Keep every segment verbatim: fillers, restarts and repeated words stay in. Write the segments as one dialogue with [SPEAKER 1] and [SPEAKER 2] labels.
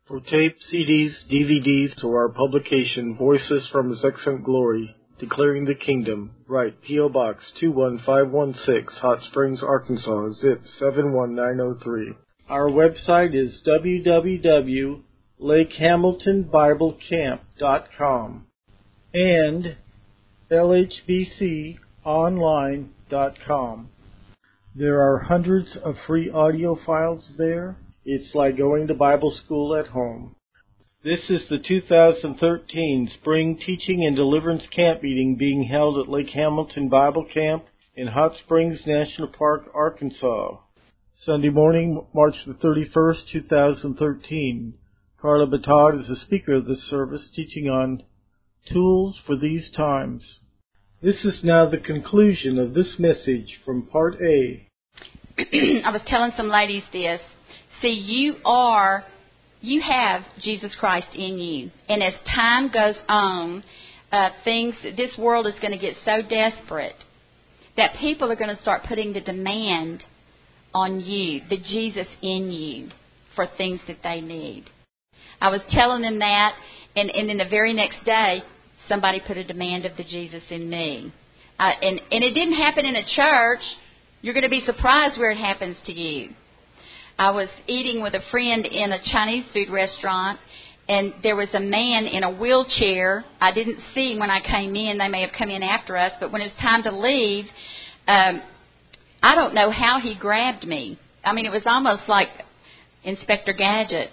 [SPEAKER 1] For tape, C Ds, D V Ds, or our publication, Voices from His Excellent Glory, Declaring the Kingdom, write P O. Box two one five one six, Hot Springs, Arkansas, zip seven one nine zero three. Our website is w w w dot lake hamilton bible camp dot com and l h b c online dot com. There are hundreds of free audio files there. It's like going to Bible school at home. This is the two thousand thirteen Spring Teaching and Deliverance Camp Meeting being held at Lake Hamilton Bible Camp in Hot Springs National Park, Arkansas. Sunday morning, March the thirty-first, two thousand thirteen. Carla Batard is the speaker of this service, teaching on Tools for These Times. This is now the conclusion of this message from Part A.
[SPEAKER 2] I was telling some ladies this. See, you are, you have Jesus Christ in you. And as time goes on, uh, things, this world is going to get so desperate that people are going to start putting the demand on you, the Jesus in you, for things that they need. I was telling them that, and, and then the very next day, somebody put a demand of the Jesus in me. Uh, and, and it didn't happen in a church. You're going to be surprised where it happens to you. I was eating with a friend in a Chinese food restaurant, and there was a man in a wheelchair. I didn't see him when I came in. They may have come in after us, but when it was time to leave, um, I don't know how he grabbed me. I mean, it was almost like Inspector Gadget.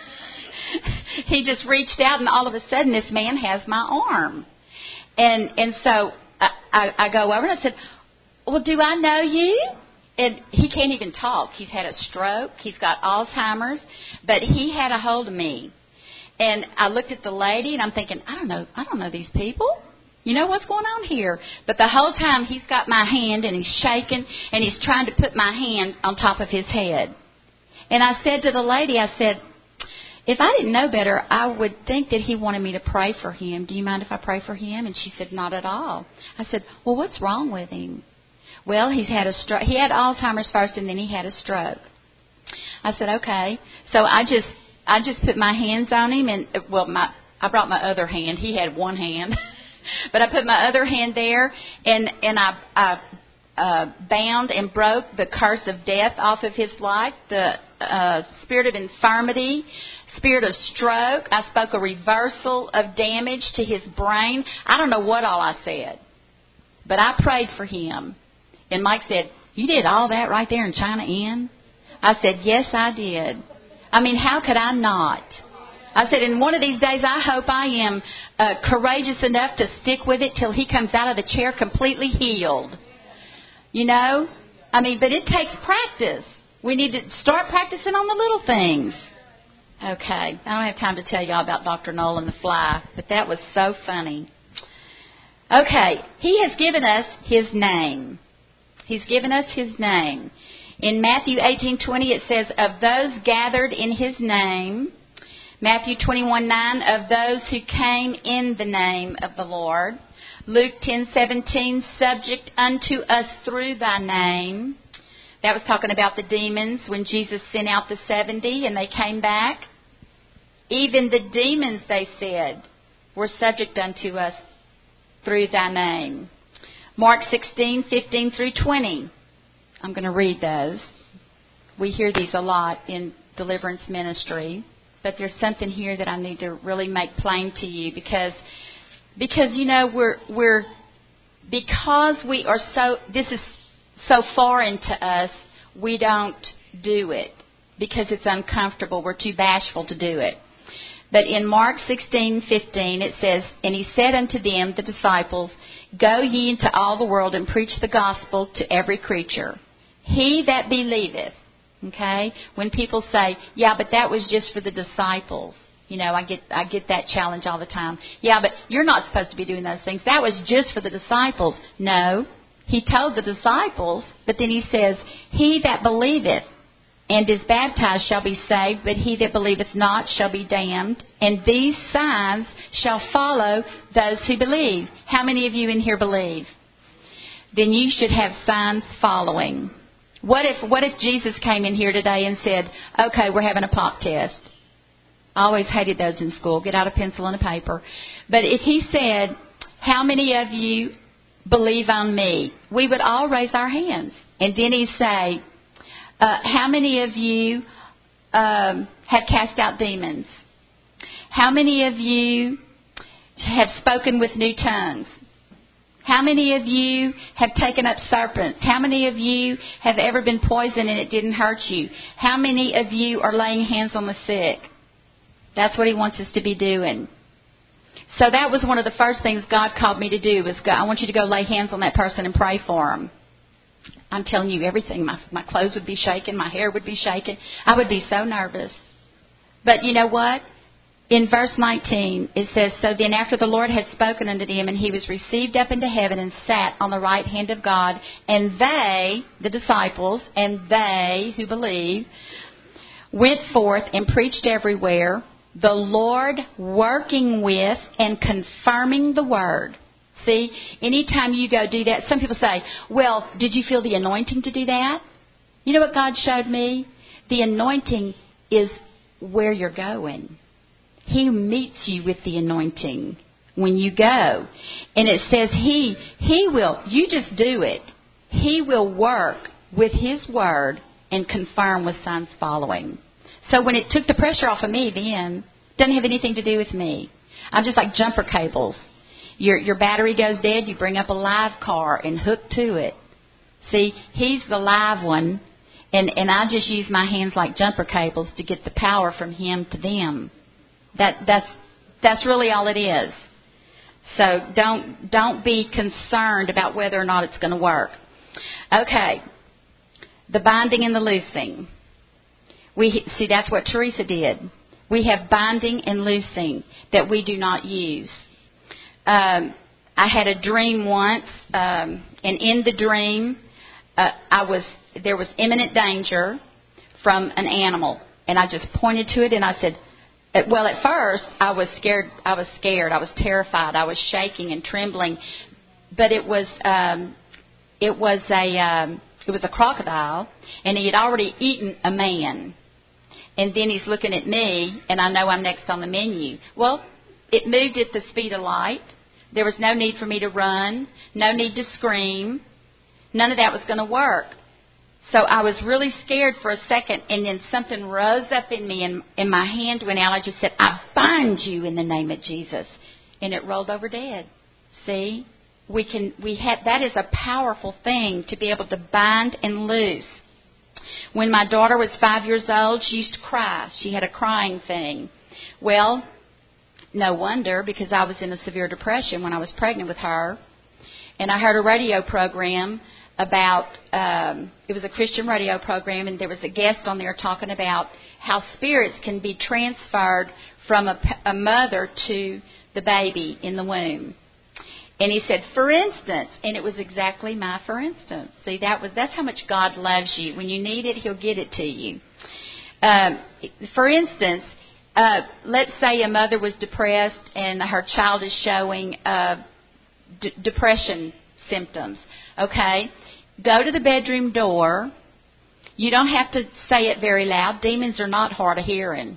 [SPEAKER 2] He just reached out, and all of a sudden, this man has my arm. And and so I, I, I go over, and I said, well, do I know you? And he can't even talk. He's had a stroke. He's got Alzheimer's. But he had a hold of me. And I looked at the lady, and I'm thinking, I don't know. I don't know these people. You know what's going on here? But the whole time, he's got my hand, and he's shaking, and he's trying to put my hand on top of his head. And I said to the lady, I said, if I didn't know better, I would think that he wanted me to pray for him. Do you mind if I pray for him? And she said, not at all. I said, well, what's wrong with him? Well, he's had a stroke. He had Alzheimer's first, and then he had a stroke. I said, okay. So I just, I just put my hands on him, and well, my, I brought my other hand. He had one hand, but I put my other hand there, and and I, I uh, bound and broke the curse of death off of his life, the uh, spirit of infirmity, spirit of stroke. I spoke a reversal of damage to his brain. I don't know what all I said, but I prayed for him. And Mike said, you did all that right there in China Inn? I said, yes, I did. I mean, how could I not? I said, and one of these days, I hope I am uh, courageous enough to stick with it till he comes out of the chair completely healed. You know? I mean, but it takes practice. We need to start practicing on the little things. Okay. I don't have time to tell y'all about Doctor Noel and the fly, but that was so funny. Okay. He has given us his name. He's given us his name. In Matthew eighteen twenty, it says, of those gathered in his name. Matthew twenty-one nine, of those who came in the name of the Lord. Luke ten seventeen, subject unto us through thy name. That was talking about the demons when Jesus sent out the seventy and they came back. Even the demons, they said, were subject unto us through thy name. Mark sixteen fifteen through twenty. I'm going to read those. We hear these a lot in deliverance ministry, but there's something here that I need to really make plain to you because, because you know, we're we're because we are so. This is so foreign to us. We don't do it because it's uncomfortable. We're too bashful to do it. But in Mark sixteen fifteen, it says, and he said unto them, the disciples, go ye into all the world and preach the gospel to every creature. He that believeth, okay? When people say, yeah, but that was just for the disciples. You know, I get I get that challenge all the time. Yeah, but you're not supposed to be doing those things. That was just for the disciples. No, he told the disciples, but then he says, he that believeth and is baptized shall be saved, but he that believeth not shall be damned. And these signs shall follow those who believe. How many of you in here believe? Then you should have signs following. What if what if Jesus came in here today and said, okay, we're having a pop test? I always hated those in school. Get out a pencil and a paper. But if he said, how many of you believe on me? We would all raise our hands. And then he'd say, uh, how many of you um, have cast out demons? How many of you have spoken with new tongues? How many of you have taken up serpents? How many of you have ever been poisoned and it didn't hurt you? How many of you are laying hands on the sick? That's what he wants us to be doing. So that was one of the first things God called me to do was, go, I want you to go lay hands on that person and pray for them. I'm telling you everything. My, my clothes would be shaking. My hair would be shaking. I would be so nervous. But you know what? In verse nineteen, it says, so then after the Lord had spoken unto them, and he was received up into heaven and sat on the right hand of God, and they, the disciples, and they who believe, went forth and preached everywhere, the Lord working with and confirming the word. See, anytime you go do that, some people say, well, did you feel the anointing to do that? You know what God showed me? The anointing is where you're going. He meets you with the anointing when you go. And it says he, he will, you just do it. He will work with his word and confirm with signs following. So when it took the pressure off of me then, it doesn't have anything to do with me. I'm just like jumper cables. Your your battery goes dead, you bring up a live car and hook to it. See, he's the live one, and, and I just use my hands like jumper cables to get the power from him to them. That that's that's really all it is. So don't don't be concerned about whether or not it's going to work. Okay, the binding and the loosing. We see that's what Teresa did. We have binding and loosing that we do not use. Um, I had a dream once, um, and in the dream, uh, I was there was imminent danger from an animal, and I just pointed to it and I said. Well, at first, I was scared. I was scared. I was terrified. I was shaking and trembling. But it was, um, it was a, um, it was a crocodile, and he had already eaten a man. And then he's looking at me, and I know I'm next on the menu. Well, it moved at the speed of light. There was no need for me to run, no need to scream. None of that was going to work. So I was really scared for a second, and then something rose up in me, and, and my hand went out. I just said, I bind you in the name of Jesus. And it rolled over dead. See? We can, we have, that is a powerful thing to be able to bind and loose. When my daughter was five years old, she used to cry. She had a crying thing. Well, no wonder, because I was in a severe depression when I was pregnant with her. And I heard a radio program about, um, it was a Christian radio program, and there was a guest on there talking about how spirits can be transferred from a, a mother to the baby in the womb. And he said, for instance, and it was exactly my for instance. See, that was that's how much God loves you. When you need it, he'll get it to you. Um, for instance, uh, let's say a mother was depressed and her child is showing uh, d- depression symptoms. Okay? Go to the bedroom door. You don't have to say it very loud. Demons are not hard of hearing.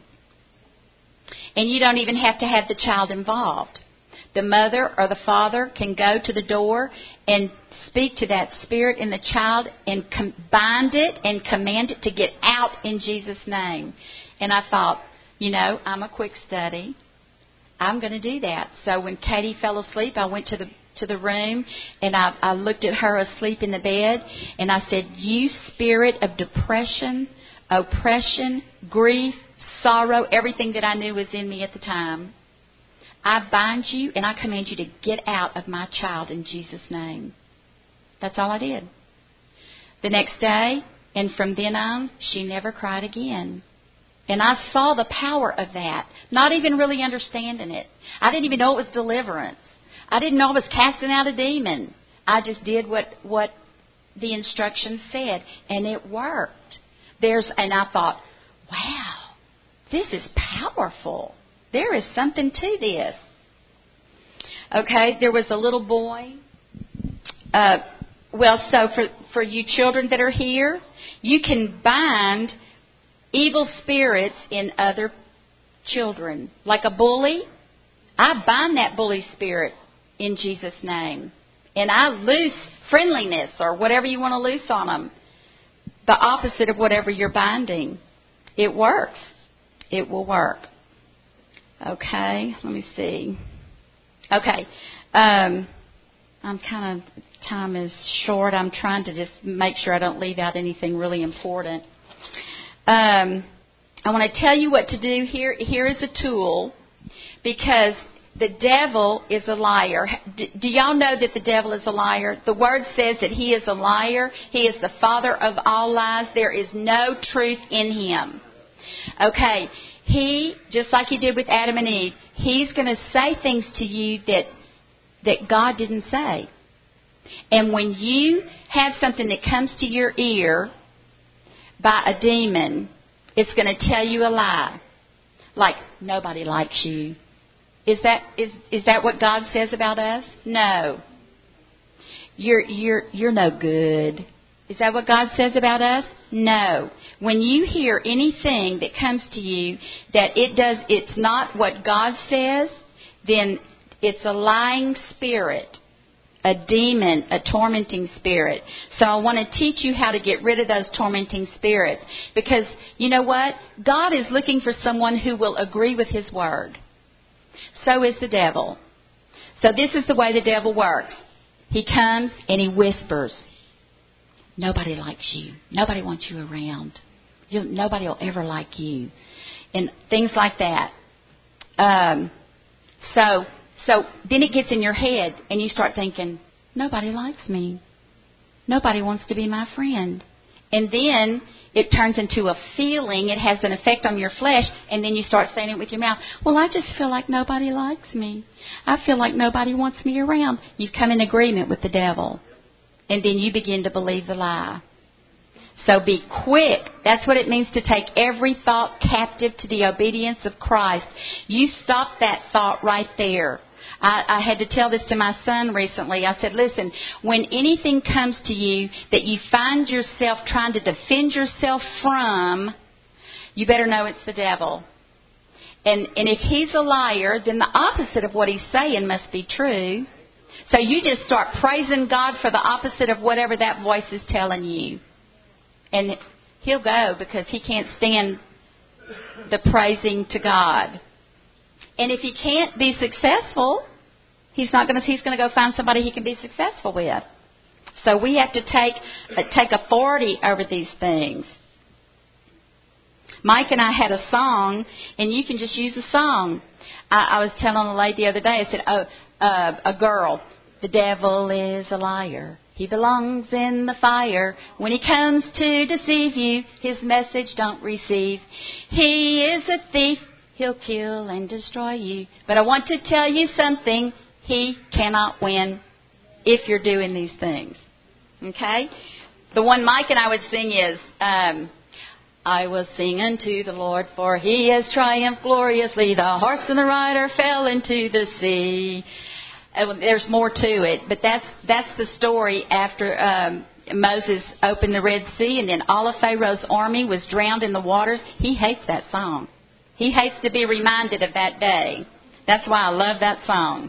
[SPEAKER 2] And you don't even have to have the child involved. The mother or the father can go to the door and speak to that spirit in the child and com- bind it and command it to get out in Jesus' name. And I thought, you know, I'm a quick study. I'm going to do that. So when Katie fell asleep, I went to the to the room, and I, I looked at her asleep in the bed, and I said, you spirit of depression, oppression, grief, sorrow, everything that I knew was in me at the time, I bind you and I command you to get out of my child in Jesus' name. That's all I did. The next day, and from then on, she never cried again. And I saw the power of that, not even really understanding it. I didn't even know it was deliverance. I didn't know I was casting out a demon. I just did what, what the instructions said, and it worked. There's, and I thought, wow, this is powerful. There is something to this. Okay, there was a little boy. Uh, well, so for, for you children that are here, you can bind evil spirits in other children. Like a bully, I bind that bully spirit in Jesus' name. And I loose friendliness or whatever you want to loose on them. The opposite of whatever you're binding. It works. It will work. Okay, let me see. Okay, um, I'm kind of, time is short. I'm trying to just make sure I don't leave out anything really important. Um, I want to tell you what to do here. Here is a tool, because the devil is a liar. Do y'all know that the devil is a liar? The Word says that he is a liar. He is the father of all lies. There is no truth in him. Okay, he, just like he did with Adam and Eve, he's going to say things to you that that God didn't say. And when you have something that comes to your ear by a demon, it's going to tell you a lie. Like, nobody likes you. Is that is is that what God says about us? No. You're you're you're no good. Is that what God says about us? No. When you hear anything that comes to you that it does, it's not what God says, then it's a lying spirit, a demon, a tormenting spirit. So I want to teach you how to get rid of those tormenting spirits. Because, you know what? God is looking for someone who will agree with His Word. So is the devil. So this is the way the devil works. He comes and he whispers. Nobody likes you. Nobody wants you around. You'll, nobody will ever like you. And things like that. Um, so, so then it gets in your head and you start thinking, nobody likes me. Nobody wants to be my friend. And then it turns into a feeling. It has an effect on your flesh. And then you start saying it with your mouth. Well, I just feel like nobody likes me. I feel like nobody wants me around. You've come in agreement with the devil. And then you begin to believe the lie. So be quick. That's what it means to take every thought captive to the obedience of Christ. You stop that thought right there. I, I had to tell this to my son recently. I said, listen, when anything comes to you that you find yourself trying to defend yourself from, you better know it's the devil. And, and if he's a liar, then the opposite of what he's saying must be true. So you just start praising God for the opposite of whatever that voice is telling you. And he'll go because he can't stand the praising to God. And if he can't be successful, he's not going to. He's going to go find somebody he can be successful with. So we have to take uh, take authority over these things. Mike and I had a song, and you can just use a song. I, I was telling a lady the other day. I said, "Oh, uh, a girl, the devil is a liar. He belongs in the fire. When he comes to deceive you, his message don't receive. He is a thief. He'll kill and destroy you. But I want to tell you something. He cannot win if you're doing these things." Okay? The one Mike and I would sing is, um, I will sing unto the Lord, for he has triumphed gloriously. The horse and the rider fell into the sea. Uh, there's more to it, but that's that's the story after um, Moses opened the Red Sea, and then all of Pharaoh's army was drowned in the waters. He hates that song. He hates to be reminded of that day. That's why I love that song.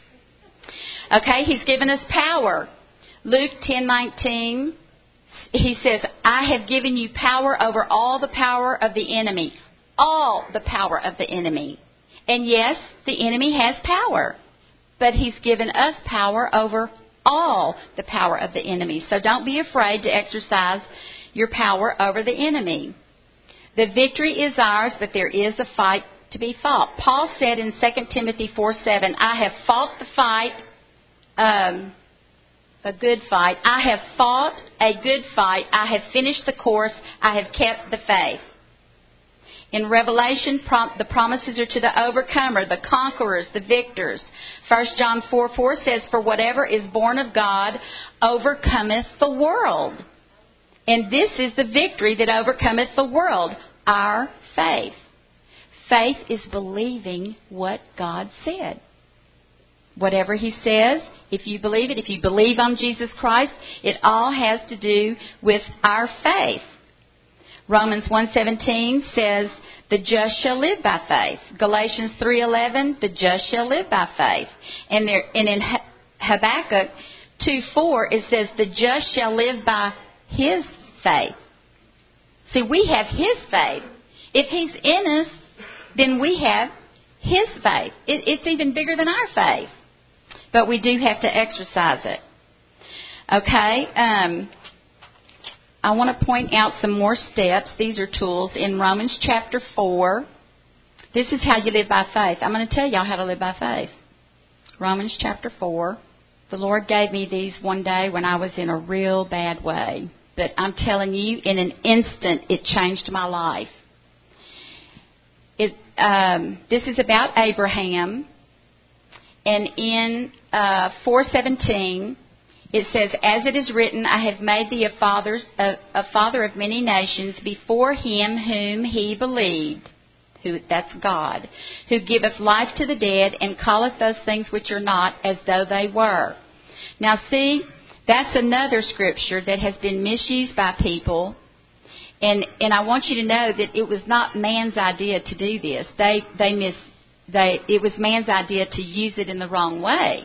[SPEAKER 2] Okay, he's given us power. Luke ten nineteen, he says, I have given you power over all the power of the enemy. All the power of the enemy. And yes, the enemy has power. But he's given us power over all the power of the enemy. So don't be afraid to exercise your power over the enemy. The victory is ours, but there is a fight to be fought. Paul said in Second Timothy four seven, I have fought the fight, um, a good fight. I have fought a good fight. I have finished the course. I have kept the faith. In Revelation, the promises are to the overcomer, the conquerors, the victors. First John four four says, for whatever is born of God overcometh the world. And this is the victory that overcometh the world, our faith. Faith is believing what God said. Whatever He says, if you believe it, if you believe on Jesus Christ, it all has to do with our faith. Romans one seventeen says, the just shall live by faith. Galatians three eleven, the just shall live by faith. And, there, and in Habakkuk two four, it says, the just shall live by his faith. See, we have his faith. If he's in us, then we have his faith. It, it's even bigger than our faith. But we do have to exercise it. Okay, um, I want to point out some more steps. These are tools in Romans chapter four. This is how you live by faith. I'm going to tell y'all how to live by faith. Romans chapter four. The Lord gave me these one day when I was in a real bad way. But I'm telling you, in an instant, it changed my life. It, um, this is about Abraham. And in uh, four seventeen, it says, as it is written, I have made thee a, fathers, a, a father of many nations before him whom he believed. Who, that's God. Who giveth life to the dead and calleth those things which are not as though they were. Now see, that's another scripture that has been misused by people. And and I want you to know that it was not man's idea to do this. They they miss they it was man's idea to use it in the wrong way.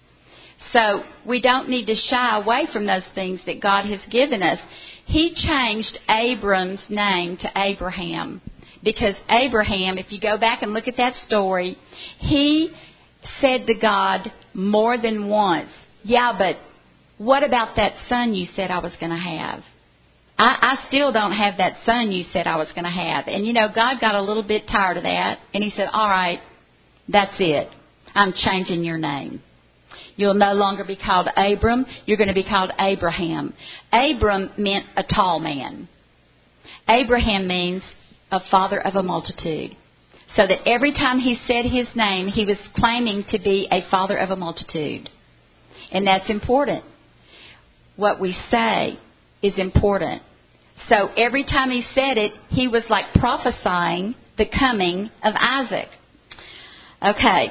[SPEAKER 2] So we don't need to shy away from those things that God has given us. He changed Abram's name to Abraham. Because Abraham, if you go back and look at that story, he said to God more than once, yeah, but what about that son you said I was going to have? I, I still don't have that son you said I was going to have. And, you know, God got a little bit tired of that. And he said, all right, that's it. I'm changing your name. You'll no longer be called Abram. You're going to be called Abraham. Abram meant a tall man. Abraham means a father of a multitude. So that every time he said his name, he was claiming to be a father of a multitude. And that's important. What we say is important. So every time he said it, he was like prophesying the coming of Isaac. Okay.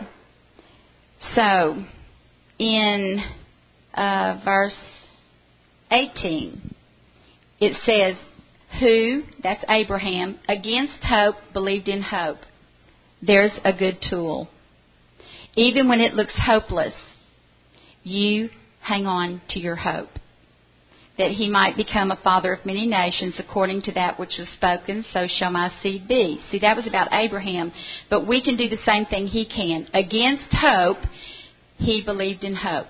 [SPEAKER 2] So in uh, verse eighteen, it says, who, that's Abraham, against hope believed in hope. There's a good tool. Even when it looks hopeless, you hang on to your hope. That he might become a father of many nations according to that which was spoken, so shall my seed be. See, that was about Abraham. But we can do the same thing he can. Against hope, he believed in hope.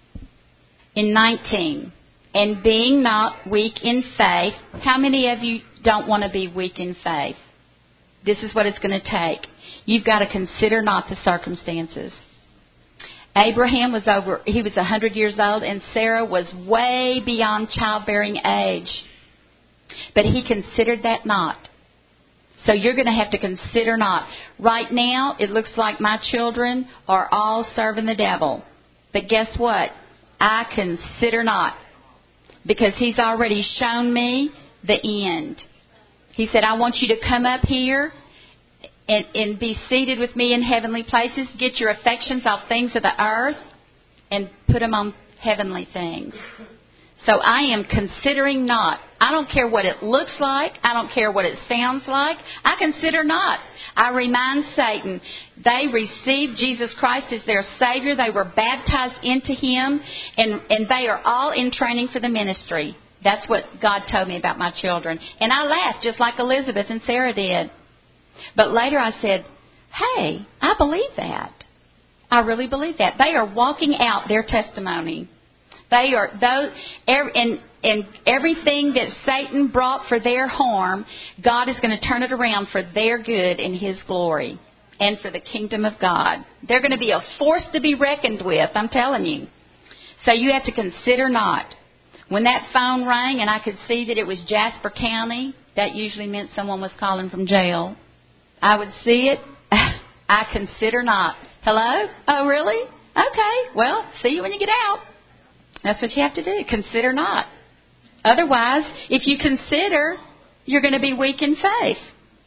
[SPEAKER 2] In nineteen, and being not weak in faith, how many of you don't want to be weak in faith? This is what it's going to take. You've got to consider not the circumstances. Abraham was over, he was one hundred years old, and Sarah was way beyond childbearing age. But he considered that not. So you're going to have to consider not. Right now, it looks like my children are all serving the devil. But guess what? I consider not. Because he's already shown me the end. He said, I want you to come up here and, and be seated with me in heavenly places. Get your affections off things of the earth and put them on heavenly things. So I am considering not. I don't care what it looks like. I don't care what it sounds like. I consider not. I remind Satan, they received Jesus Christ as their Savior. They were baptized into Him, and, and they are all in training for the ministry. That's what God told me about my children. And I laughed just like Elizabeth and Sarah did. But later I said, hey, I believe that. I really believe that. They are walking out their testimony. They are those, and, and everything that Satan brought for their harm, God is going to turn it around for their good and His glory and for the kingdom of God. They're going to be a force to be reckoned with, I'm telling you. So you have to consider not. When that phone rang and I could see that it was Jasper County, that usually meant someone was calling from jail. I would see it. I consider not. Hello? Oh, really? Okay. Well, see you when you get out. That's what you have to do. Consider not. Otherwise, if you consider, you're going to be weak in faith.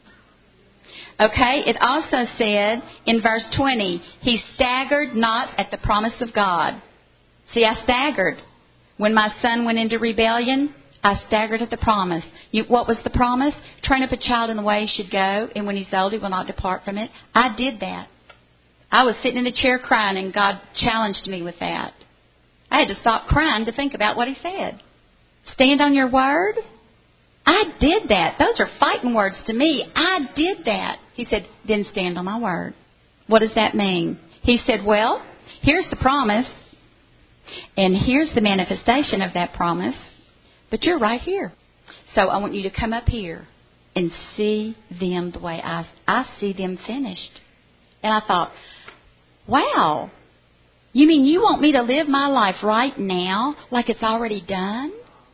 [SPEAKER 2] Okay? It also said in verse twenty, he staggered not at the promise of God. See, I staggered. When my son went into rebellion, I staggered at the promise. You, what was the promise? Train up a child in the way he should go, and when he's old, he will not depart from it. I did that. I was sitting in a chair crying, and God challenged me with that. I had to stop crying to think about what He said. Stand on your word? I did that. Those are fighting words to me. I did that. He said, then stand on my word. What does that mean? He said, well, here's the promise, and here's the manifestation of that promise, but you're right here. So I want you to come up here and see them the way I, I see them finished. And I thought, wow, you mean you want me to live my life right now like it's already done?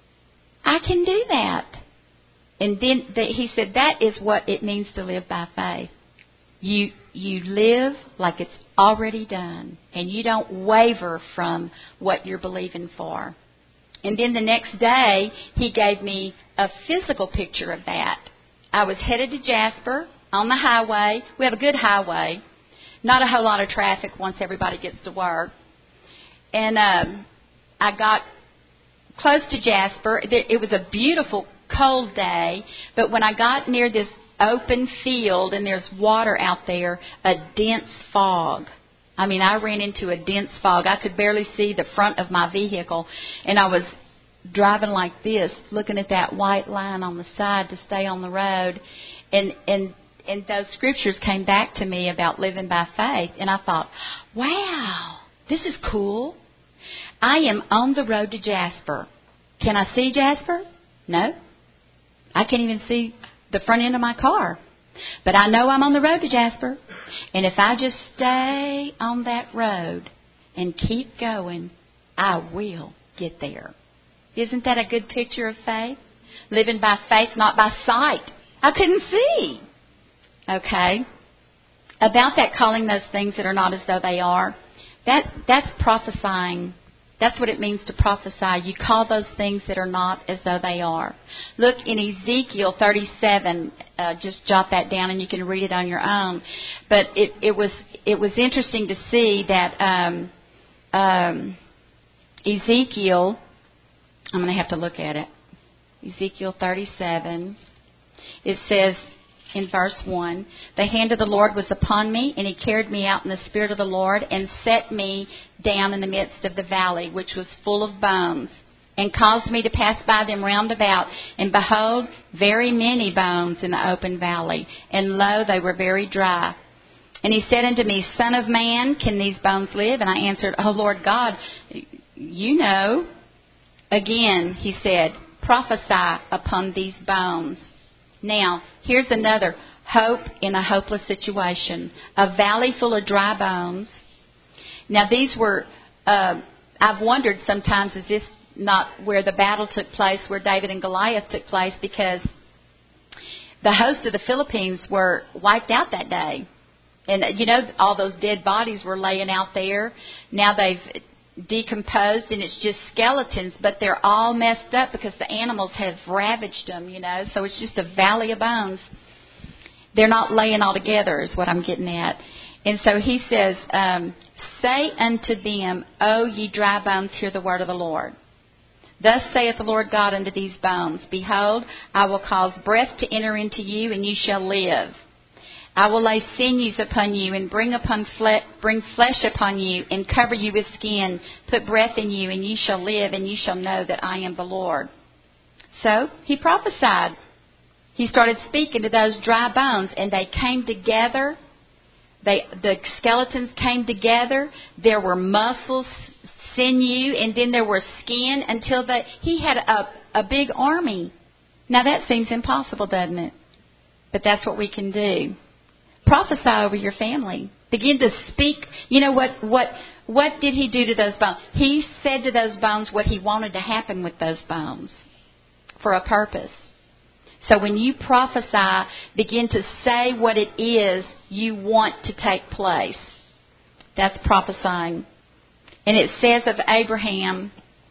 [SPEAKER 2] I can do that. And then the, he said that is what it means to live by faith. You you live like it's already done, and you don't waver from what you're believing for. And then the next day, he gave me a physical picture of that. I was headed to Jasper on the highway. We have a good highway. Not a whole lot of traffic once everybody gets to work. And um, I got close to Jasper. It was a beautiful, cold day. But when I got near this open field and there's water out there, a dense fog. I mean, I ran into a dense fog. I could barely see the front of my vehicle. And I was driving like this, looking at that white line on the side to stay on the road. And and and those scriptures came back to me about living by faith. And I thought, wow, this is cool. I am on the road to Jasper. Can I see Jasper? No. I can't even see the front end of my car. But I know I'm on the road to Jasper. And if I just stay on that road and keep going, I will get there. Isn't that a good picture of faith? Living by faith, not by sight. I couldn't see. Okay. About that calling those things that are not as though they are, that that's prophesying. That's what it means to prophesy. You call those things that are not as though they are. Look in Ezekiel thirty-seven. Uh, just jot that down, and you can read it on your own. But it, it was it was interesting to see that um, um, Ezekiel. I'm going to have to look at it. Ezekiel thirty-seven. It says in verse one, the hand of the Lord was upon me, and He carried me out in the Spirit of the Lord, and set me down in the midst of the valley, which was full of bones, and caused me to pass by them round about. And behold, very many bones in the open valley, and lo, they were very dry. And He said unto me, Son of man, can these bones live? And I answered, O Lord God, you know. Again, He said, prophesy upon these bones. Now, here's another hope in a hopeless situation. A valley full of dry bones. Now, these were, uh, I've wondered sometimes, is this not where the battle took place, where David and Goliath took place? Because the host of the Philippines were wiped out that day. And, you know, all those dead bodies were laying out there. Now they've decomposed, and it's just skeletons, but they're all messed up because the animals have ravaged them, you know, so it's just a valley of bones. They're not laying all together is what I'm getting at. And so he says, um, say unto them, O ye dry bones, hear the word of the Lord. Thus saith the Lord God unto these bones, Behold, I will cause breath to enter into you, and you shall live. I will lay sinews upon you, and bring upon fle- bring flesh upon you, and cover you with skin, put breath in you, and ye shall live, and ye shall know that I am the Lord. So he prophesied. He started speaking to those dry bones, and they came together. They the skeletons came together. There were muscles, sinew, and then there were skin, until the, he had a, a big army. Now that seems impossible, doesn't it? But that's what we can do. Prophesy over your family. Begin to speak. You know what, what, what did he do to those bones? He said to those bones what he wanted to happen with those bones for a purpose. So when you prophesy, begin to say what it is you want to take place. That's prophesying. And it says of Abraham,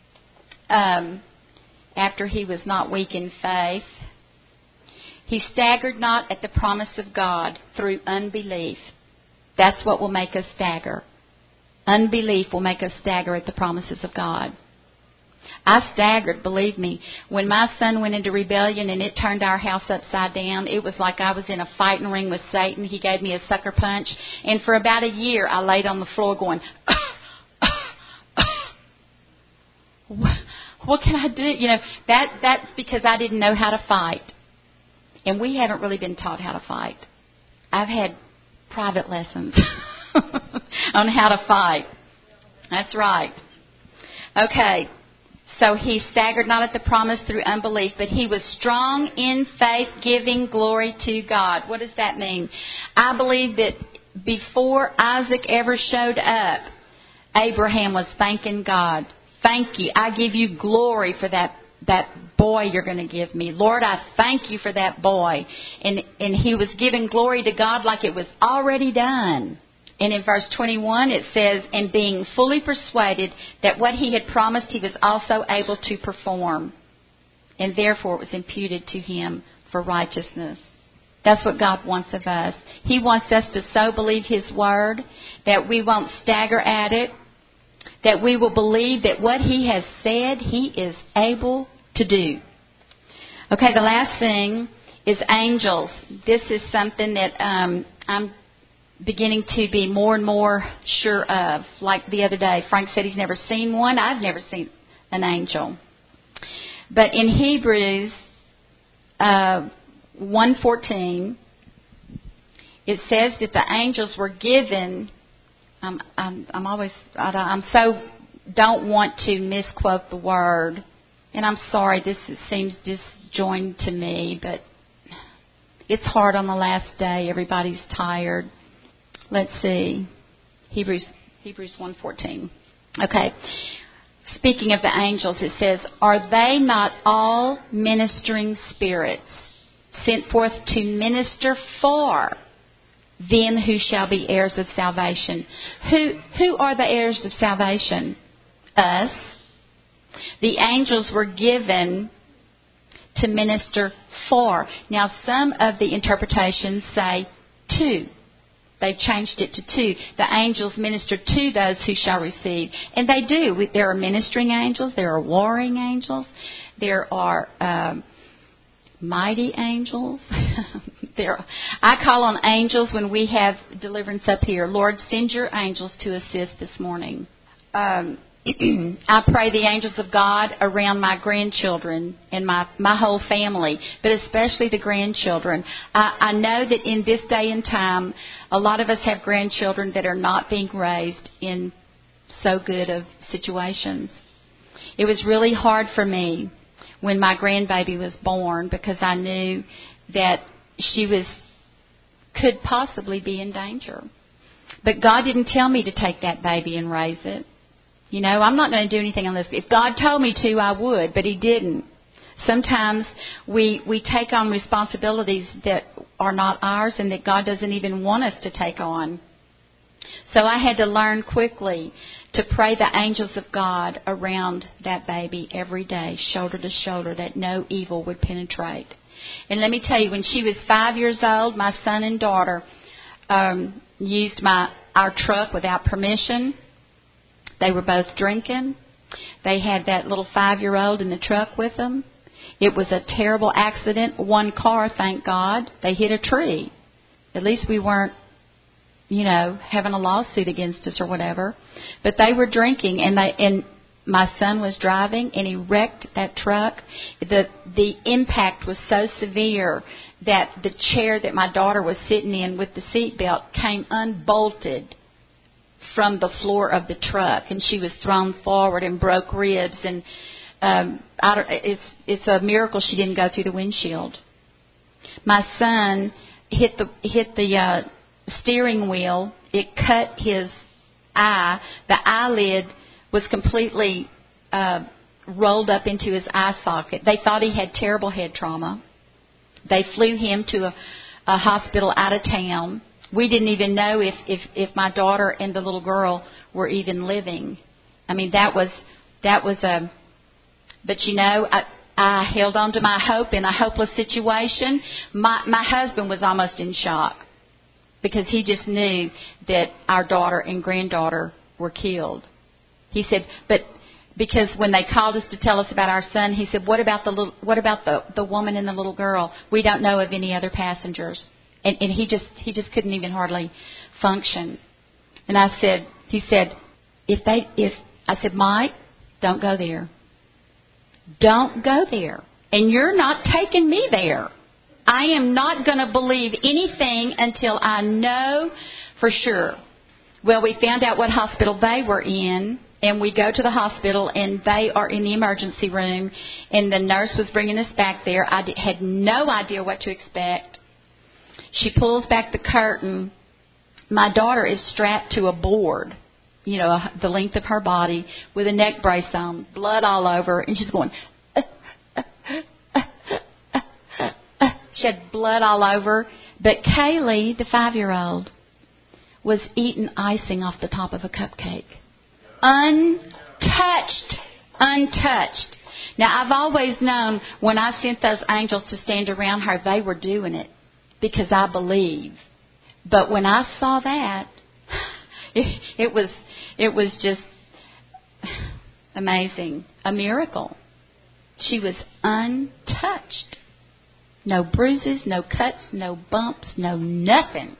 [SPEAKER 2] um, after he was not weak in faith, he staggered not at the promise of God through unbelief. That's what will make us stagger. Unbelief will make us stagger at the promises of God. I staggered, believe me. When my son went into rebellion and it turned our house upside down, it was like I was in a fighting ring with Satan. He gave me a sucker punch. And for about a year, I laid on the floor going, what can I do? You know, that that's because I didn't know how to fight. And we haven't really been taught how to fight. I've had private lessons on how to fight. That's right. Okay. So he staggered not at the promise through unbelief, but he was strong in faith, giving glory to God. What does that mean? I believe that before Isaac ever showed up, Abraham was thanking God. Thank you. I give you glory for that that boy you're going to give me. Lord, I thank you for that boy. And and he was giving glory to God like it was already done. And in verse twenty-one it says, and being fully persuaded that what he had promised he was also able to perform. And therefore it was imputed to him for righteousness. That's what God wants of us. He wants us to so believe His Word that we won't stagger at it, that we will believe that what He has said He is able to do. Okay, the last thing is angels. This is something that um, I'm beginning to be more and more sure of. Like the other day, Frank said he's never seen one. I've never seen an angel. But in Hebrews uh, one fourteen, it says that the angels were given. I'm, I'm, I'm always, I, I'm so don't want to misquote the word, and I'm sorry. This seems disjoined to me, but it's hard on the last day. Everybody's tired. Let's see. Hebrews Hebrews one fourteen. Okay. Speaking of the angels, it says, are they not all ministering spirits sent forth to minister for them who shall be heirs of salvation? Who who are the heirs of salvation? Us. The angels were given to minister for. Now, some of the interpretations say to. They've changed it to two. The angels minister to those who shall receive. And they do. There are ministering angels. There are warring angels. There are um, mighty angels. there, I call on angels when we have deliverance up here. Lord, send your angels to assist this morning. Um, I pray the angels of God around my grandchildren and my, my whole family, but especially the grandchildren. I, I know that in this day and time, a lot of us have grandchildren that are not being raised in so good of situations. It was really hard for me when my grandbaby was born because I knew that she was could possibly be in danger. But God didn't tell me to take that baby and raise it. You know, I'm not going to do anything on this. If God told me to, I would, but He didn't. Sometimes we we take on responsibilities that are not ours and that God doesn't even want us to take on. So I had to learn quickly to pray the angels of God around that baby every day, shoulder to shoulder, that no evil would penetrate. And let me tell you, when she was five years old, my son and daughter um, used my our truck without permission. They were both drinking. They had that little five-year-old in the truck with them. It was a terrible accident. One car, thank God, they hit a tree. At least we weren't, you know, having a lawsuit against us or whatever. But they were drinking, and they and my son was driving, and he wrecked that truck. The the impact was so severe that the chair that my daughter was sitting in with the seatbelt came unbolted from the floor of the truck, and she was thrown forward and broke ribs. And um, I don't, it's it's a miracle she didn't go through the windshield. My son hit the hit the uh, steering wheel. It cut his eye. The eyelid was completely uh, rolled up into his eye socket. They thought he had terrible head trauma. They flew him to a, a hospital out of town. We didn't even know if, if, if my daughter and the little girl were even living. I mean, that was that was a. But you know, I, I held on to my hope in a hopeless situation. My my husband was almost in shock because he just knew that our daughter and granddaughter were killed. He said, "But Because when they called us to tell us about our son, he said, "What about the little, what about the the woman and the little girl? We don't know of any other passengers." And, and he just he just couldn't even hardly function. And I said, he said, "If they if I said, Mike, don't go there. Don't go there. And you're not taking me there. I am not going to believe anything until I know for sure." Well, we found out what hospital they were in. And we go to the hospital, and they are in the emergency room. And the nurse was bringing us back there. I did, had no idea what to expect. She pulls back the curtain. My daughter is strapped to a board, you know, the length of her body, with a neck brace on, blood all over. And she's going, uh, uh, uh, uh, uh, uh. She had blood all over. But Kaylee, the five-year-old, was eating icing off the top of a cupcake. Untouched. Untouched. Now, I've always known when I sent those angels to stand around her, they were doing it because I believe. But when I saw that, it, it was it was just amazing. A miracle. She was untouched. No bruises, no cuts, no bumps, no nothing.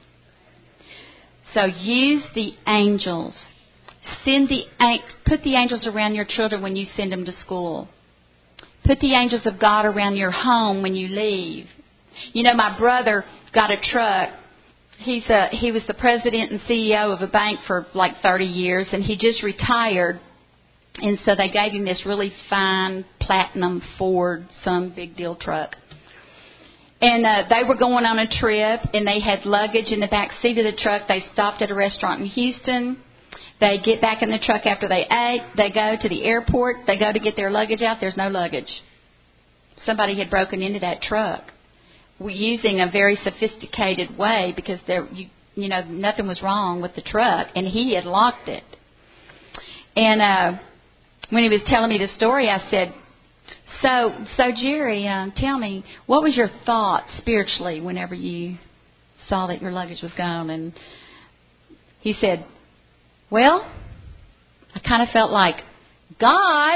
[SPEAKER 2] So use the angels. Send the put the angels around your children when you send them to school. Put the angels of God around your home when you leave. You know, my brother got a truck. He's a, he was the president and C E O of a bank for like thirty years, and he just retired. And so they gave him this really fine platinum Ford, some big deal truck. And uh, they were going on a trip, and they had luggage in the back seat of the truck. They stopped at a restaurant in Houston. They get back in the truck after they ate. They go to the airport. They go to get their luggage out. There's no luggage. Somebody had broken into that truck using a very sophisticated way because there, you, you know, nothing was wrong with the truck, and he had locked it. And uh, when he was telling me the story, I said, "So, so Jerry, uh, tell me, what was your thought spiritually whenever you saw that your luggage was gone?" And he said, "Well, I kind of felt like, God,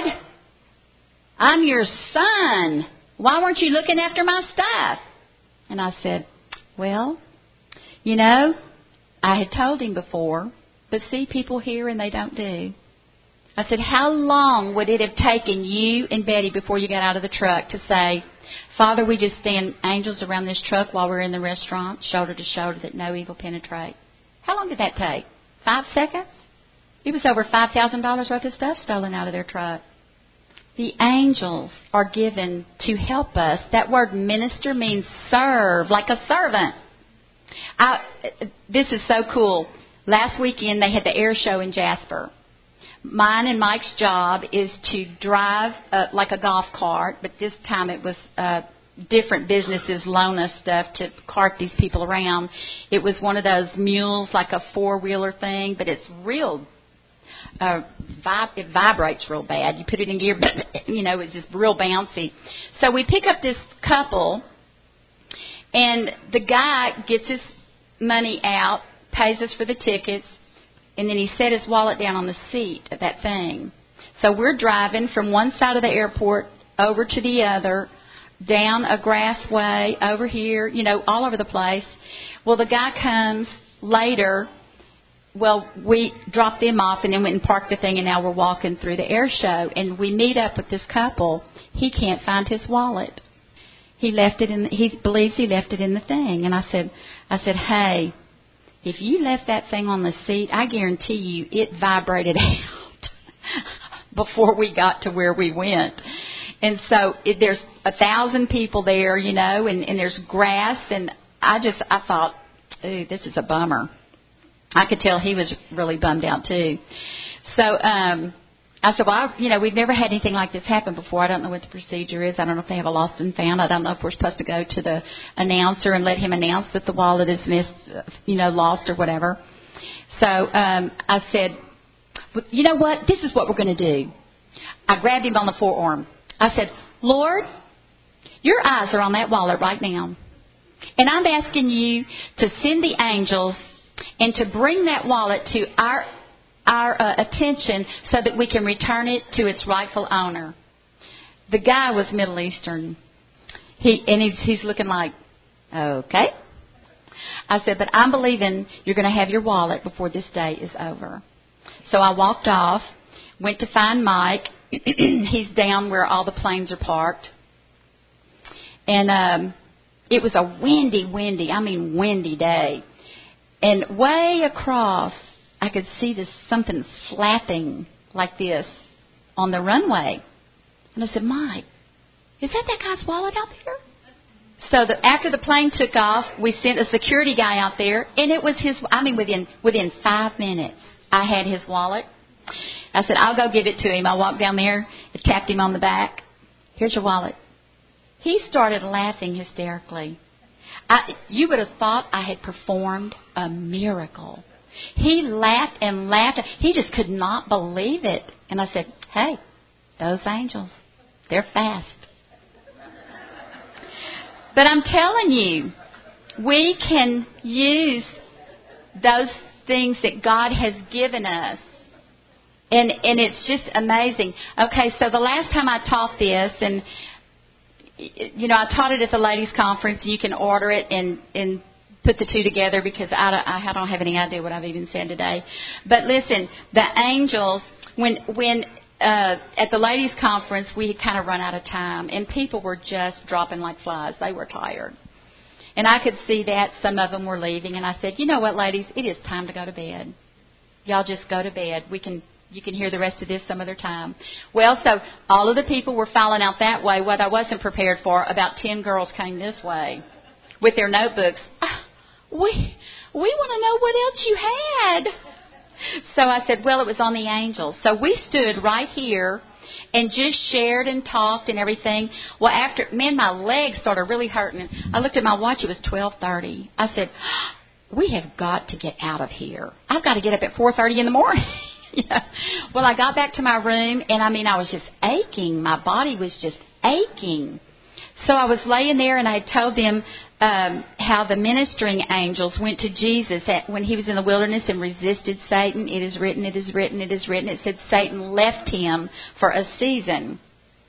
[SPEAKER 2] I'm your son. Why weren't you looking after my stuff?" And I said, "Well, you know, I had told him before, but see, people hear and they don't do." I said, "How long would it have taken you and Betty before you got out of the truck to say, Father, we just stand angels around this truck while we're in the restaurant, shoulder to shoulder, that no evil penetrate?" How long did that take? Five seconds? It was over five thousand dollars worth of stuff stolen out of their truck. The angels are given to help us. That word minister means serve, like a servant. I, this is so cool. Last weekend they had the air show in Jasper. Mine and Mike's job is to drive uh, like a golf cart, but this time it was uh, different businesses loan us stuff to cart these people around. It was one of those mules, like a four-wheeler thing, but it's real. Uh, vib- it vibrates real bad. You put it in gear, you know, it's just real bouncy. So we pick up this couple, and the guy gets his money out, pays us for the tickets, and then he set his wallet down on the seat of that thing. So we're driving from one side of the airport over to the other, down a grass way, over here, you know, all over the place. Well, the guy comes later. Well, we dropped them off and then went and parked the thing, and now we're walking through the air show. And we meet up with this couple. He can't find his wallet. He left it in. He believes he left it in the thing. And I said, I said, "Hey, if you left that thing on the seat, I guarantee you it vibrated out before we got to where we went." And so it, there's a thousand people there, you know, and, and there's grass. And I just, I thought, ooh, this is a bummer. I could tell he was really bummed out too. So um, I said, well, I, you know, we've never had anything like this happen before. I don't know what the procedure is. I don't know if they have a lost and found. I don't know if we're supposed to go to the announcer and let him announce that the wallet is missed, you know, lost or whatever. So um, I said, well, you know what? This is what we're going to do. I grabbed him on the forearm. I said, Lord, your eyes are on that wallet right now. And I'm asking you to send the angels and to bring that wallet to our our uh, attention so that we can return it to its rightful owner. The guy was Middle Eastern. He and he's, he's looking like, okay. I said, but I'm believing you're going to have your wallet before this day is over. So I walked off, went to find Mike. He's down where all the planes are parked. And um, it was a windy, windy, I mean windy day. And way across, I could see this something flapping like this on the runway. And I said, Mike, is that that guy's wallet out there? So the, after the plane took off, we sent a security guy out there, and it was his, I mean, within within five minutes, I had his wallet. I said, I'll go give it to him. I walked down there, I tapped him on the back. Here's your wallet. He started laughing hysterically. I, you would have thought I had performed a miracle. He laughed and laughed. He just could not believe it. And I said, hey, those angels, they're fast. But I'm telling you, we can use those things that God has given us. And and it's just amazing. Okay, so the last time I taught this, and, you know, I taught it at the ladies' conference. You can order it and, and put the two together because I don't, I don't have any idea what I've even said today. But listen, the angels, when when... Uh, at the ladies' conference, we had kind of run out of time, and people were just dropping like flies. They were tired. And I could see that. Some of them were leaving, and I said, you know what, ladies, it is time to go to bed. Y'all just go to bed. We can, you can hear the rest of this some other time. Well, so all of the people were filing out that way. What I wasn't prepared for, about ten girls came this way with their notebooks. Ah, we, we want to know what else you had. So I said, well, it was on the angels. So we stood right here and just shared and talked and everything. Well, after, man, my legs started really hurting. I looked at my watch. It was twelve thirty. I said, we have got to get out of here. I've got to get up at four thirty in the morning. Yeah. Well, I got back to my room, and, I mean, I was just aching. My body was just aching. So I was laying there, and I told them um, how the ministering angels went to Jesus at, when he was in the wilderness and resisted Satan. It is written, it is written, it is written. It said Satan left him for a season.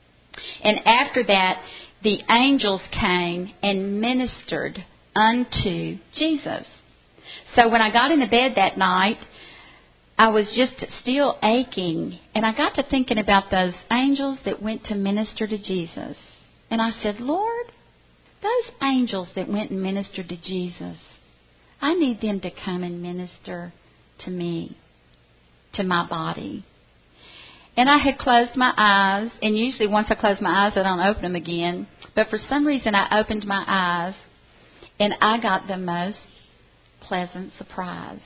[SPEAKER 2] And after that, the angels came and ministered unto Jesus. So when I got into bed that night, I was just still aching. And I got to thinking about those angels that went to minister to Jesus. And I said, Lord, those angels that went and ministered to Jesus, I need them to come and minister to me, to my body. And I had closed my eyes, and usually once I close my eyes, I don't open them again. But for some reason, I opened my eyes, and I got the most pleasant surprise.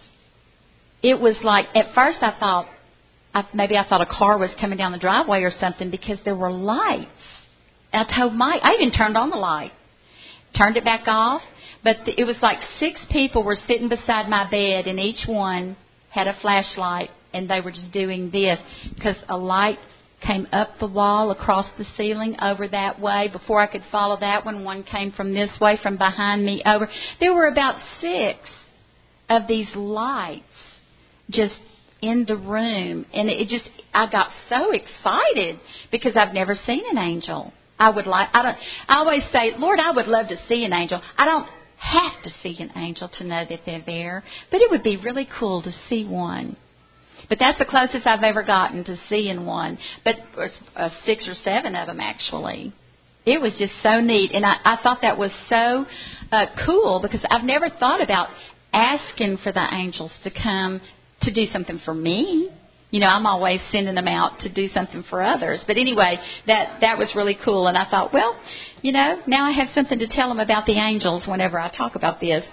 [SPEAKER 2] It was like, at first I thought, I, maybe I thought a car was coming down the driveway or something because there were lights. I told Mike, I even turned on the light, turned it back off, but it was like six people were sitting beside my bed, and each one had a flashlight, and they were just doing this because a light came up the wall, across the ceiling, over that way. Before I could follow that one, one came from this way, from behind me, over. There were about six of these lights just in the room, and it just, I got so excited because I've never seen an angel. I would like, I don't, I always say, Lord, I would love to see an angel. I don't have to see an angel to know that they're there, but it would be really cool to see one. But that's the closest I've ever gotten to seeing one. But uh, six or seven of them, actually. It was just so neat. And I, I thought that was so uh, cool because I've never thought about asking for the angels to come to do something for me. You know, I'm always sending them out to do something for others. But anyway, that, that was really cool. And I thought, well, you know, now I have something to tell them about the angels whenever I talk about this.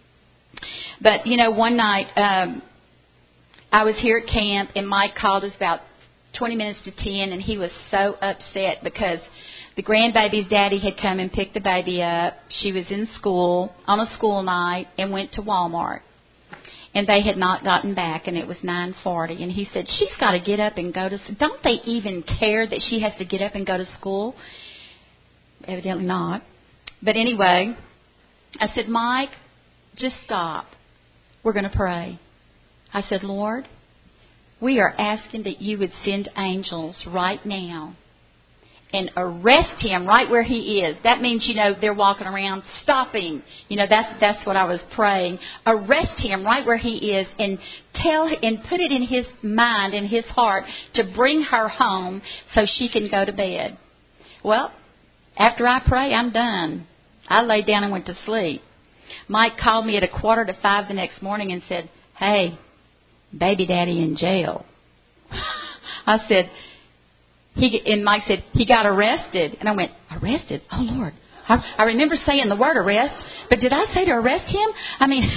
[SPEAKER 2] But, you know, one night um, I was here at camp, and Mike called us about twenty minutes to ten, and he was so upset because the grandbaby's daddy had come and picked the baby up. She was in school on a school night and went to Walmart. And they had not gotten back, and it was nine forty. And he said, she's got to get up and go to school. Don't they even care that she has to get up and go to school? Evidently not. But anyway, I said, Mike, just stop. We're going to pray. I said, Lord, we are asking that you would send angels right now and arrest him right where he is. That means, you know, they're walking around. Stop him. You know, that's, that's what I was praying. Arrest him right where he is and tell and put it in his mind, in his heart, to bring her home so she can go to bed. Well, after I pray, I'm done. I laid down and went to sleep. Mike called me at a quarter to five the next morning and said, "Hey, baby daddy in jail." I said, he, and Mike said, "He got arrested." And I went, "Arrested? Oh, Lord. I, I remember saying the word arrest, but did I say to arrest him? I mean,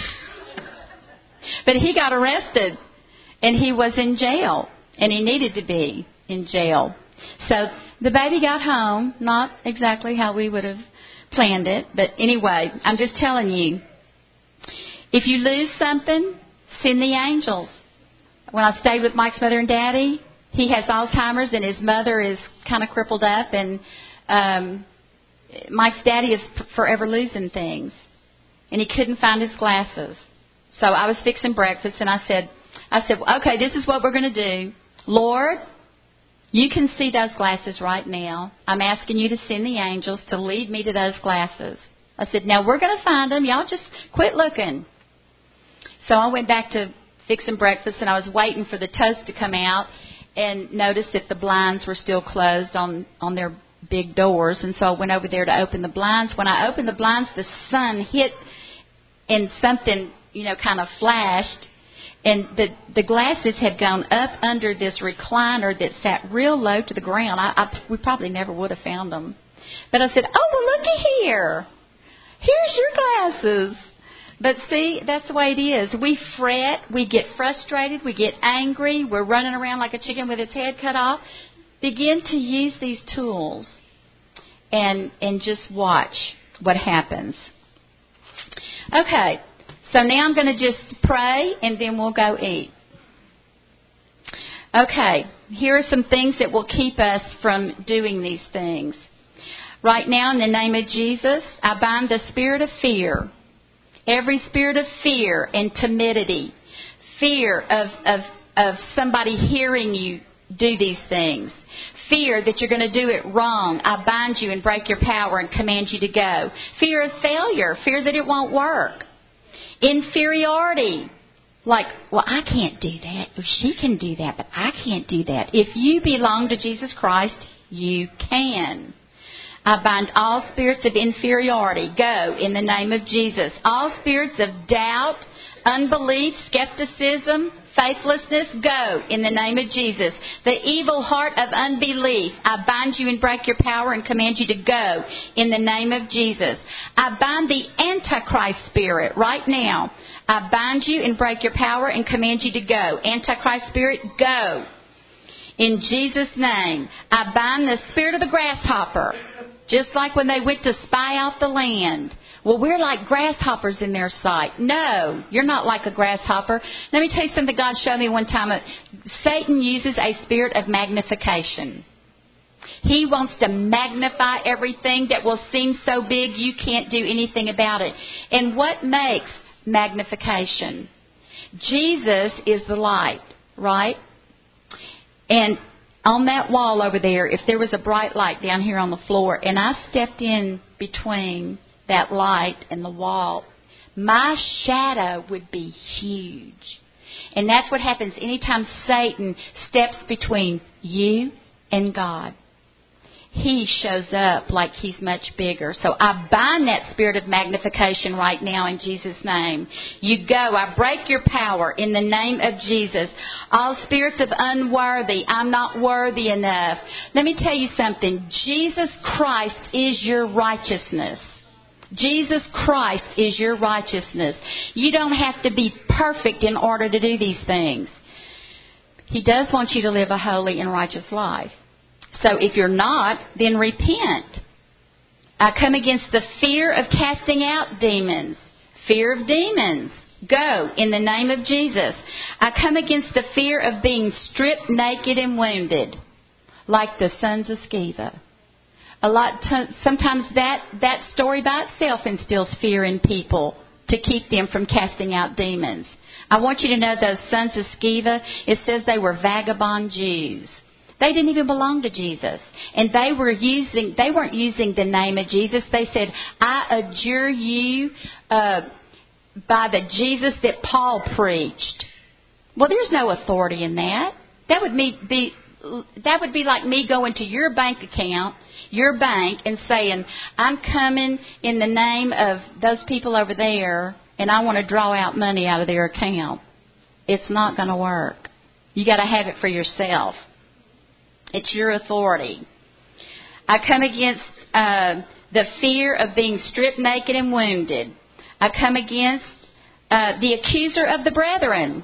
[SPEAKER 2] but he got arrested, and he was in jail, and he needed to be in jail. So the baby got home, not exactly how we would have planned it, but anyway, I'm just telling you, if you lose something, send the angels. When I stayed with Mike's mother and daddy, he has Alzheimer's and his mother is kind of crippled up, and um, Mike's daddy is f- forever losing things, and he couldn't find his glasses. So I was fixing breakfast, and I said, I said, okay, this is what we're going to do. Lord, you can see those glasses right now. I'm asking you to send the angels to lead me to those glasses. I said, now we're going to find them. Y'all just quit looking. So I went back to fixing breakfast, and I was waiting for the toast to come out and noticed that the blinds were still closed on, on their big doors. And so I went over there to open the blinds. When I opened the blinds, the sun hit and something, you know, kind of flashed. And the the glasses had gone up under this recliner that sat real low to the ground. I, I we probably never would have found them. But I said, oh, well, looky here. Here's your glasses. But see, that's the way it is. We fret, we get frustrated, we get angry, we're running around like a chicken with its head cut off. Begin to use these tools and and just watch what happens. Okay. So now I'm going to just pray, and then we'll go eat. Okay, here are some things that will keep us from doing these things. Right now, in the name of Jesus, I bind the spirit of fear. Every spirit of fear and timidity. Fear of, of, of somebody hearing you do these things. Fear that you're going to do it wrong. I bind you and break your power and command you to go. Fear of failure. Fear that it won't work. Inferiority. Like, well, I can't do that. Well, she can do that, but I can't do that. If you belong to Jesus Christ, you can. I bind all spirits of inferiority. Go in the name of Jesus. All spirits of doubt, unbelief, skepticism, faithlessness, go in the name of Jesus. The evil heart of unbelief, I bind you and break your power and command you to go in the name of Jesus. I bind the Antichrist spirit right now. I bind you and break your power and command you to go. Antichrist spirit, go. In Jesus' name, I bind the spirit of the grasshopper. Just like when they went to spy out the land. Well, we're like grasshoppers in their sight. No, you're not like a grasshopper. Let me tell you something God showed me one time. Satan uses a spirit of magnification. He wants to magnify everything that will seem so big you can't do anything about it. And what makes magnification? Jesus is the light, right? And on that wall over there, if there was a bright light down here on the floor and I stepped in between that light and the wall, my shadow would be huge. And that's what happens anytime Satan steps between you and God. He shows up like he's much bigger. So I bind that spirit of magnification right now in Jesus' name. You go. I break your power in the name of Jesus. All spirits of unworthy, I'm not worthy enough. Let me tell you something. Jesus Christ is your righteousness. Jesus Christ is your righteousness. You don't have to be perfect in order to do these things. He does want you to live a holy and righteous life. So if you're not, then repent. I come against the fear of casting out demons. Fear of demons. Go in the name of Jesus. I come against the fear of being stripped naked and wounded, like the sons of Sceva. A lot. T- sometimes that, that story by itself instills fear in people to keep them from casting out demons. I want you to know those sons of Sceva, it says they were vagabond Jews. They didn't even belong to Jesus. And they were using, they weren't using the name of Jesus. They said, I adjure you uh, by the Jesus that Paul preached. Well, there's no authority in that. That would be, be that would be like me going to your bank account, your bank, and saying, I'm coming in the name of those people over there, and I want to draw out money out of their account. It's not going to work. You got to have it for yourself. It's your authority. I come against uh, the fear of being stripped naked and wounded. I come against uh, the accuser of the brethren.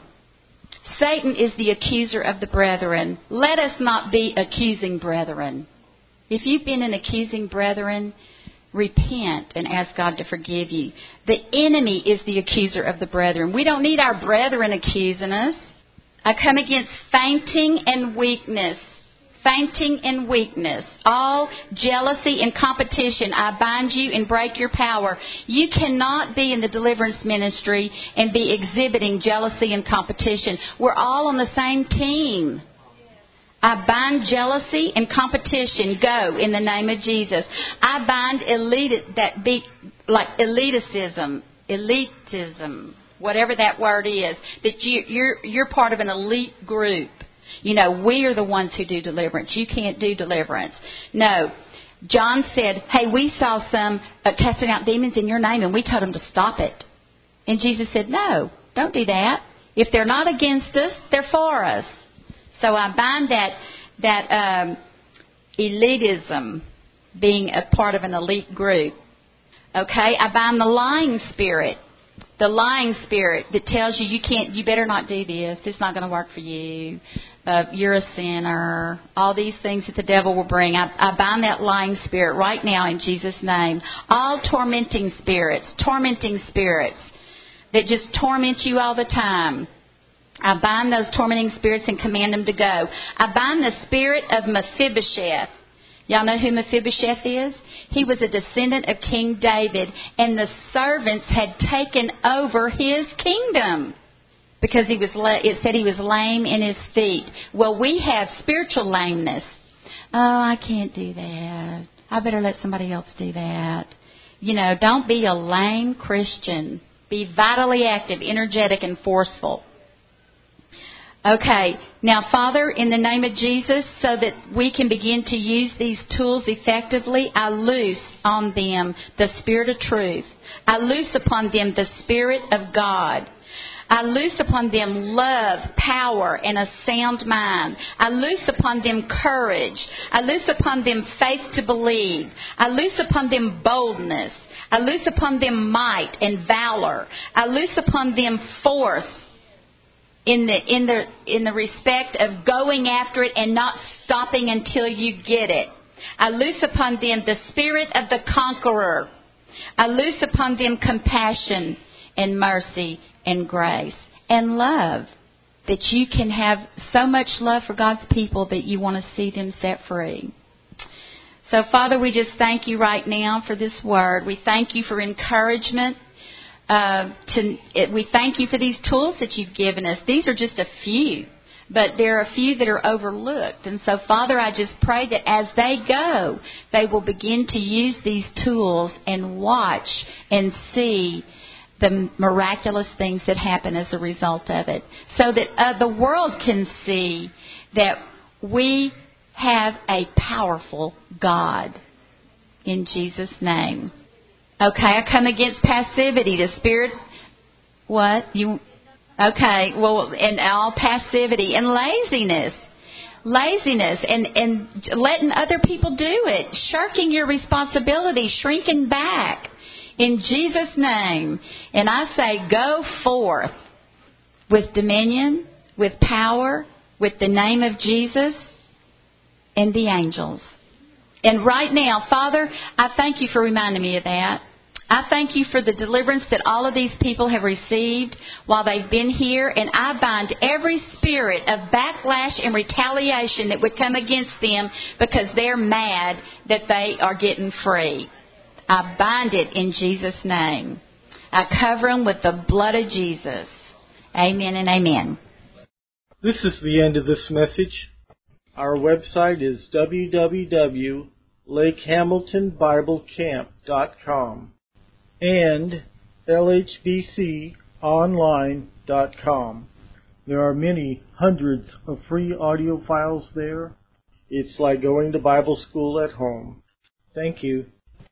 [SPEAKER 2] Satan is the accuser of the brethren. Let us not be accusing brethren. If you've been an accusing brethren, repent and ask God to forgive you. The enemy is the accuser of the brethren. We don't need our brethren accusing us. I come against fainting and weakness. Fainting and weakness, all jealousy and competition, I bind you and break your power. You cannot be in the deliverance ministry and be exhibiting jealousy and competition. We're all on the same team. I bind jealousy and competition. Go in the name of Jesus. I bind elite, that be like elitism, elitism, whatever that word is. That you, you're you're part of an elite group. You know, we are the ones who do deliverance. You can't do deliverance. No. John said, hey, we saw some uh, casting out demons in your name, and we told them to stop it. And Jesus said, no, don't do that. If they're not against us, they're for us. So I bind that that um, elitism, being a part of an elite group. Okay? I bind the lying spirit. The lying spirit that tells you you can't, you better not do this. It's not going to work for you. Uh, you're a sinner. All these things that the devil will bring. I, I bind that lying spirit right now in Jesus' name. All tormenting spirits, tormenting spirits that just torment you all the time. I bind those tormenting spirits and command them to go. I bind the spirit of Mephibosheth. Y'all know who Mephibosheth is? He was a descendant of King David, and the servants had taken over his kingdom because he was. It said he was lame in his feet. Well, we have spiritual lameness. Oh, I can't do that. I better let somebody else do that. You know, don't be a lame Christian. Be vitally active, energetic, and forceful. Okay, now, Father, in the name of Jesus, so that we can begin to use these tools effectively, I loose on them the Spirit of truth. I loose upon them the Spirit of God. I loose upon them love, power, and a sound mind. I loose upon them courage. I loose upon them faith to believe. I loose upon them boldness. I loose upon them might and valor. I loose upon them force. In the in the in the respect of going after it and not stopping until you get it. I loose upon them the spirit of the conqueror. I loose upon them compassion and mercy and grace and love. That you can have so much love for God's people that you want to see them set free. So, Father, we just thank you right now for this word. We thank you for encouragement. Uh, to, it, we thank you for these tools that you've given us. These are just a few, but there are a few that are overlooked. And so, Father, I just pray that as they go, they will begin to use these tools and watch and see the miraculous things that happen as a result of it, so that uh, the world can see that we have a powerful God. In Jesus' name. Okay, I come against passivity, the spirit, what? You, okay, well, and all passivity and laziness. Laziness and, and letting other people do it. Shirking your responsibility, shrinking back. In Jesus' name. And I say, go forth with dominion, with power, with the name of Jesus and the angels. And right now, Father, I thank you for reminding me of that. I thank you for the deliverance that all of these people have received while they've been here. And I bind every spirit of backlash and retaliation that would come against them because they're mad that they are getting free. I bind it in Jesus' name. I cover them with the blood of Jesus. Amen and amen.
[SPEAKER 1] This is the end of this message. Our website is w w w dot lake hamilton bible camp dot com and l h b c online dot com. There are many hundreds of free audio files there. It's like going to Bible school at home. Thank you.